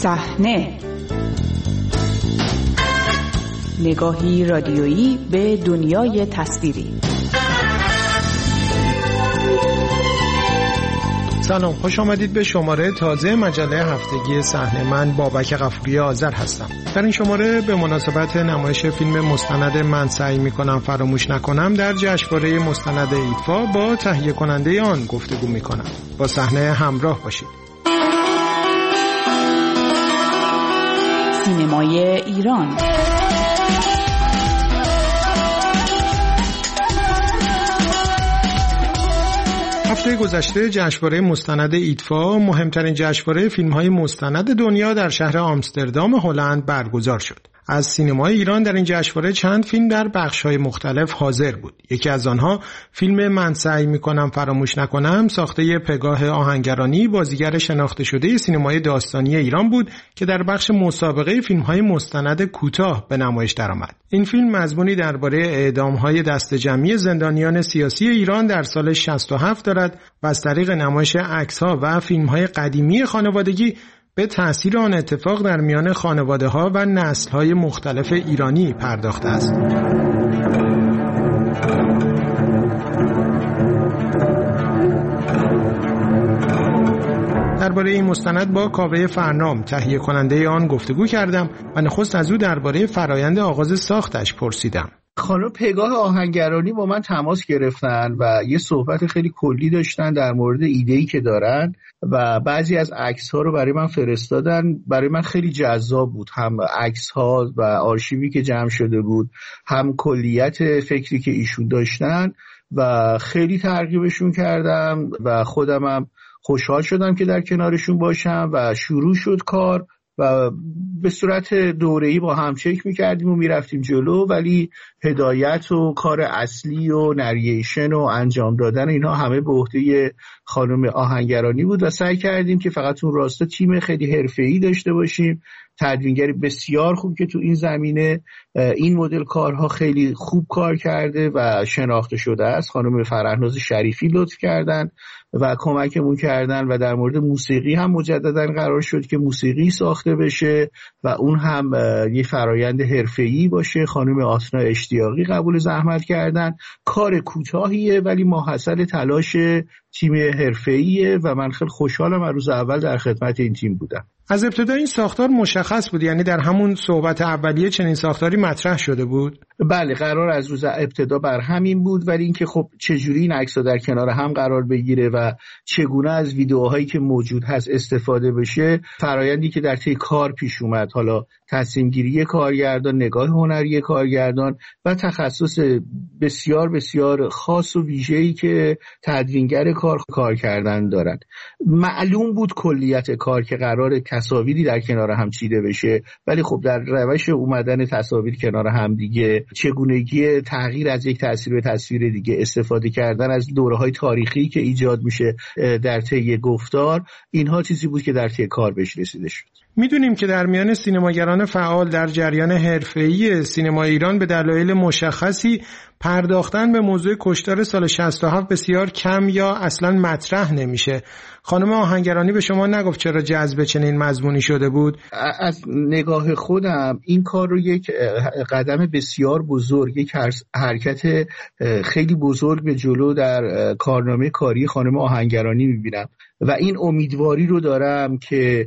صحنه، نگاهی رادیویی به دنیای تصویری. سلام، خوش آمدید به شماره تازه مجله هفتگی صحنه. من بابک غفوری آذر هستم. در این شماره به مناسبت نمایش فیلم مستند من سعی میکنم فراموش نکنم در جشنواره مستند ایدفا با تهیه کننده آن گفتگو میکنم. با صحنه همراه باشید. سینمای ایران. هفته گذشته جشنواره مستند ایدفا، مهمترین جشنواره فیلم‌های مستند دنیا، در شهر آمستردام هلند برگزار شد. از سینمای ایران در این جشنواره چند فیلم در بخش‌های مختلف حاضر بود. یکی از آنها فیلم من سعی می‌کنم فراموش نکنم، ساخته پگاه آهنگرانی، بازیگر شناخته شده سینمای داستانی ایران بود که در بخش مسابقه فیلم‌های مستند کوتاه به نمایش درآمد. این فیلم مضمونی درباره اعدام‌های دسته‌جمعی زندانیان سیاسی ایران در سال 67 دارد و از طریق نمایش عکس‌ها و فیلم‌های قدیمی خانوادگی به تأثیر آن اتفاق در میان خانواده‌ها و نسل‌های مختلف ایرانی پرداخته است. درباره این مستند با کاوه فرنام، تهیه کننده آن، گفتگو کردم و نخست از او درباره فرایند آغاز ساختش پرسیدم. خانم پگاه آهنگرانی با من تماس گرفتن و یه صحبت خیلی کلی داشتن در مورد ایده‌ای که دارن و بعضی از عکس‌ها رو برای من فرستادن. برای من خیلی جذاب بود، هم عکس‌ها و آرشیوی که جمع شده بود، هم کلیت فکری که ایشون داشتن و خیلی ترغیبشون کردم و خودم هم خوشحال شدم که در کنارشون باشم و شروع شد کار و به صورت دوره‌ای با هم چک می‌کردیم و می‌رفتیم جلو، ولی هدایت و کار اصلی و نریشن و انجام دادن اینها همه به عهده خانم آهنگرانی بود و سعی کردیم که فقط اون راستا تیم خیلی حرفه‌ای داشته باشیم، تدوینگری بسیار خوب که تو این زمینه این مدل کارها خیلی خوب کار کرده و شناخته شده است. خانم فرهناز شریفی لطف کردن و کمکمون کردن و در مورد موسیقی هم مجددا قرار شد که موسیقی ساخته بشه و اون هم یه فرایند حرفه‌ای باشه. خانم آسنا اشتیاقی قبول زحمت کردن. کار کوتاهیه ولی ماحصل تلاش تیم حرفه‌ایه و من خیلی خوشحالم از روز اول در خدمت این تیم بودم. از ابتدا این ساختار مشخص بود، یعنی در همون صحبت اولیه چنین ساختاری مطرح شده بود؟ بله، قرار از روز ابتدا بر همین بود، ولی اینکه خب چجوری این عکس‌ها در کنار هم قرار بگیره و چگونه از ویدیوهایی که موجود هست استفاده بشه، فرایندی که در طی کار پیش اومد، حالا تصمیم گیری کارگردان، نگاه هنری کارگردان و تخصص بسیار بسیار خاص و ویژه‌ای که تدوینگر کار کردن دارن. معلوم بود کلیت کار که قرار تصاویری در کنار هم چیده بشه، ولی خب در روش اومدن تصاویر کنار هم دیگه، چگونگی تغییر از یک تصویر به تصویر دیگه، استفاده کردن از دوره‌های تاریخی که ایجاد میشه در طی گفتار، اینها چیزی بود که در طی کار بهش رسیده شد. میدونیم که در میان سینماگران فعال در جریان حرفه‌ای سینما ایران به دلایل مشخصی پرداختن به موضوع کشتار سال 67 بسیار کم یا اصلا مطرح نمیشه. خانم آهنگرانی به شما نگفت چرا جذب چنین مضمونی شده بود؟ از نگاه خودم این کار رو یک قدم بسیار بزرگ، یک حرکت خیلی بزرگ به جلو در کارنامه کاری خانم آهنگرانی میبینم و این امیدواری رو دارم که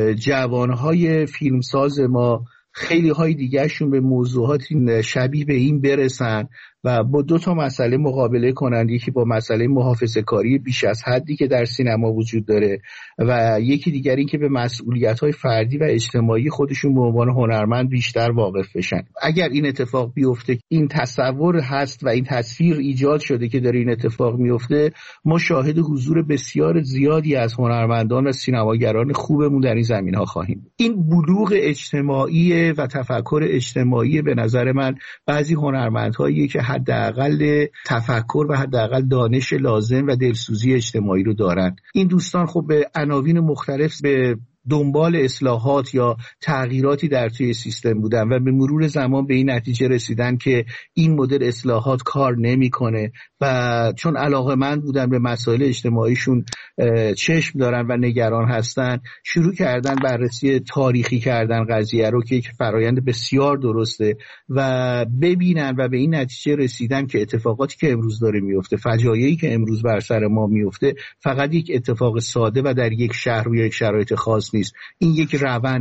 جوانهای فیلمساز ما خیلی های دیگرشون به موضوعات شبیه به این برسن و با دو تا مسئله مقابله کنند. یکی با مسئله محافظه‌کاری بیش از حدی که در سینما وجود داره و یکی دیگر این که به مسئولیت‌های فردی و اجتماعی خودشون به عنوان هنرمند بیشتر واقف بشن. اگر این اتفاق بیفته، این تصور هست و این تصویر ایجاد شده که داره این اتفاق میفته، ما شاهد حضور بسیار زیادی از هنرمندان و سینماگران خوبمون در این زمینه‌ها خواهیم. این بلوغ اجتماعی و تفکر اجتماعی به نظر من بعضی هنرمندهایی که حداقل تفکر و حداقل دانش لازم و دلسوزی اجتماعی رو دارن. این دوستان خب به عناوین مختلف به دنبال اصلاحات یا تغییراتی در توی سیستم بودن و به مرور زمان به این نتیجه رسیدن که این مدل اصلاحات کار نمیکنه و چون علاقه‌مند بودن به مسائل اجتماعیشون چشم دارن و نگران هستن، شروع کردن بررسی تاریخی کردن قضیه رو که یک فرایند بسیار درسته و ببینن و به این نتیجه رسیدن که اتفاقاتی که امروز داره میفته، فجایعی که امروز بر سر ما میفته، فقط یک اتفاق ساده و در یک شهر و یک شرایط خاص نیست. این یک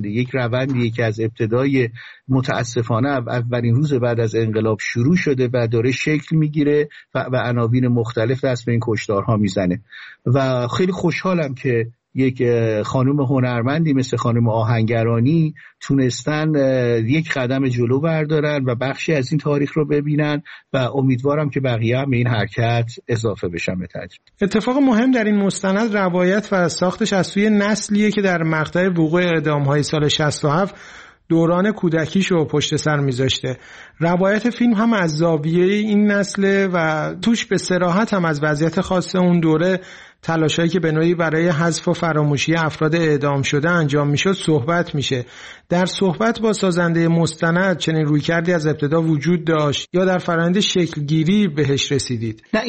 روندیه که از ابتدای متاسفانه اولین روز بعد از انقلاب شروع شده و داره شکل میگیره و عناوین مختلف دست به این کشتارها میزنه و خیلی خوشحالم که یک خانم هنرمندی مثل خانم آهنگرانی تونستن یک قدم جلو بردارن و بخشی از این تاریخ رو ببینن و امیدوارم که بقیه هم به این حرکت اضافه بشن به تدریج. اتفاق مهم در این مستند روایت و ساختش از سوی نسلیه که در مقطع وقوع اعدام‌های سال 67 دوران کودکیش رو پشت سر میذاشته. روایت فیلم هم از زاویه این نسله و توش به صراحت هم از وضعیت خاص اون دوره، تلاشایی که به نوعی برای حذف و فراموشی افراد اعدام شده انجام میشد صحبت میشه. در صحبت با سازنده مستند چنین رویکردی از ابتدا وجود داشت یا در فرآیند شکلگیری بهش رسیدید؟ نه،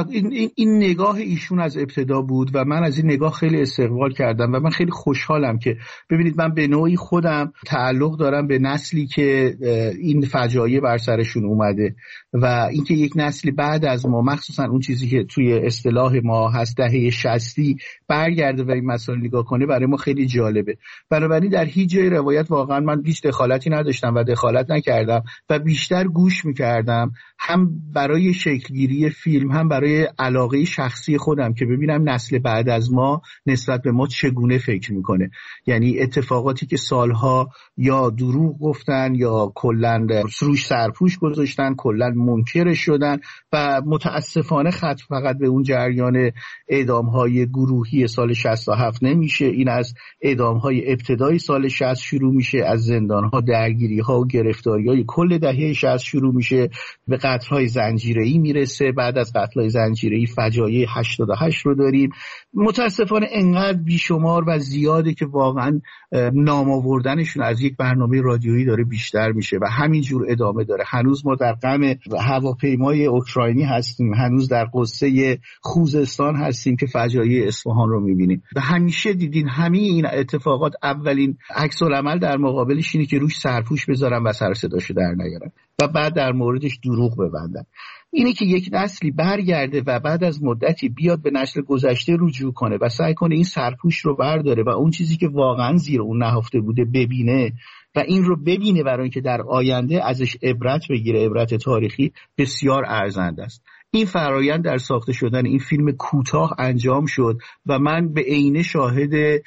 این نگاه ایشون از ابتدا بود و من از این نگاه خیلی استقبال کردم و من خیلی خوشحالم که ببینید من به نوعی خودم تعلق دارم به نسلی که این فجایع بر سرشون اومده و اینکه یک نسلی بعد از ما، مخصوصا اون چیزی که توی اصطلاح ما هست دهه 60 برگرده و این مسائل نگاه کنه، برای ما خیلی جالبه. بنابراین در هیچ جای روایت واقعا من هیچ دخالتی نداشتم و دخالت نکردم و بیشتر گوش میکردم، هم برای شکلگیری فیلم هم برای علاقه شخصی خودم که ببینم نسل بعد از ما نسبت به ما چگونه فکر میکنه. یعنی اتفاقاتی که سالها یا دروغ گفتن یا کلاً روش سرپوش گذاشتن، کلاً منکرش شدن و متاسفانه ختم فقط به اون جریان اعدام‌های گروهی سال 67 نمیشه. این از اعدام‌های ابتدای سال 60 شروع میشه، از زندان‌ها، درگیری‌ها و گرفتاری‌های کل دهه 60 شروع میشه، به قتل‌های زنجیره‌ای میرسه. بعد از قتل‌های زنجیره‌ای فجایع 88 رو داریم. متاسفانه انقدر بیشمار و زیاده که واقعا نام آوردنشون از یک برنامه رادیویی داره بیشتر میشه و همینجور ادامه داره. هنوز ما در غم هواپیمای اوکراینی هستیم، هنوز در قصه خوزستان هستیم که فجایع اصفهان رو میبینیم و همیشه دیدین همه این اتفاقات اولین عکس العمل در مقابلش اینه که روش سرپوش بذارن و سر صداشو در نیارن و بعد در موردش دروغ ببندن. اینه که یک نسلی برگرده و بعد از مدتی بیاد به نسل گذشته رجوع کنه و سعی کنه این سرپوش رو برداره و اون چیزی که واقعا زیر اون نهفته بوده ببینه و این رو ببینه برای اینکه در آینده ازش عبرت بگیره، عبرت تاریخی بسیار ارزنده است. این فرایند در ساخته شدن این فیلم کوتاه انجام شد و من به عینه شاهد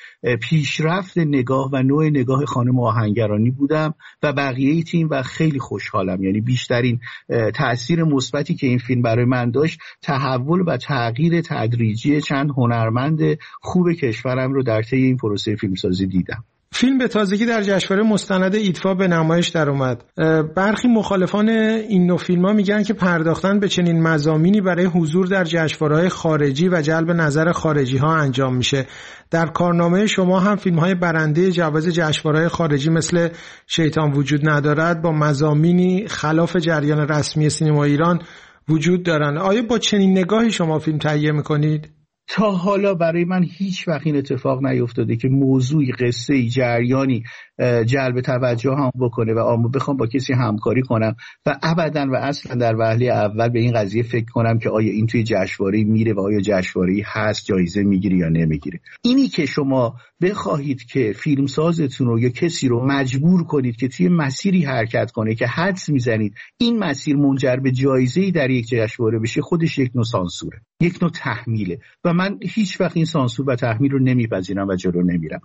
پیشرفت نگاه و نوع نگاه خانم آهنگرانی بودم و بقیه تیم و خیلی خوشحالم. یعنی بیشترین تأثیر مثبتی که این فیلم برای من داشت تحول و تغییر تدریجی چند هنرمند خوب کشورم رو در طی این پروسه فیلمسازی دیدم. فیلم به تازگی در جشنواره مستند ایدفا به نمایش در اومد. برخی مخالفان این نوع فیلم‌ها میگن که پرداختن به چنین مضامینی برای حضور در جشنواره‌های خارجی و جلب نظر خارجی‌ها انجام میشه. در کارنامه شما هم فیلم‌های برنده جایزه جشنواره‌های خارجی مثل شیطان وجود ندارد با مضامینی خلاف جریان رسمی سینما ایران وجود دارن. آیا با چنین نگاهی شما فیلم تهیه می‌کنید؟ تا حالا برای من هیچ وقت این اتفاق نیفتاده که موضوعی، قصه‌ای، جریانی جلب توجه هم بکنه و بخوام با کسی همکاری کنم و ابداً و اصلا در وهله اول به این قضیه فکر کنم که آیا این توی جشنواره میره و آیا جشنواره هست جایزه میگیره یا نمیگیره. اینی که شما بخواهید که فیلمسازتون رو یا کسی رو مجبور کنید که توی مسیری حرکت کنه که حدس میزنید این مسیر منجر به جایزه‌ای در یک جشنواره بشه، خودش یک نوع سانسوره، یک نوع تحمیله و من هیچ وقت این سانسور و تحمیل رو نمیپذیرم و جلو نمیرم.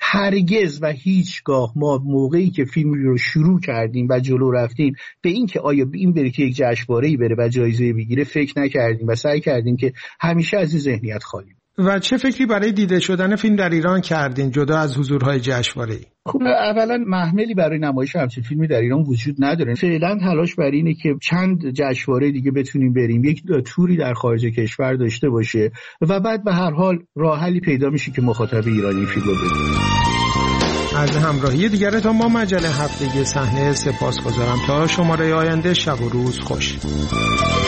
هرگز و هیچگاه ما موقعی که فیلم رو شروع کردیم و جلو رفتیم به این که آیا این بره که یک جشنواره‌ای بره و جایزه بگیره فکر نکردیم و سعی کردیم که همیشه از این ذهنیت خالی. و چه فکری برای دیده شدن فیلم در ایران کردین جدا از حضورهای جشنواره‌ای؟ خب اولا محملی برای نمایش همچین فیلمی در ایران وجود نداره. فعلا تلاش بر اینه که چند جشنواره دیگه بتونیم بریم، یک توری در خارج کشور داشته باشه و بعد به هر حال راه حلی پیدا میشه که مخاطب ایرانی فیلم رو ببینه. از همراهی دیگرتان با مجله هفتگی صحنه سپاسگزارم. تا شماره آینده شب و روز خوش.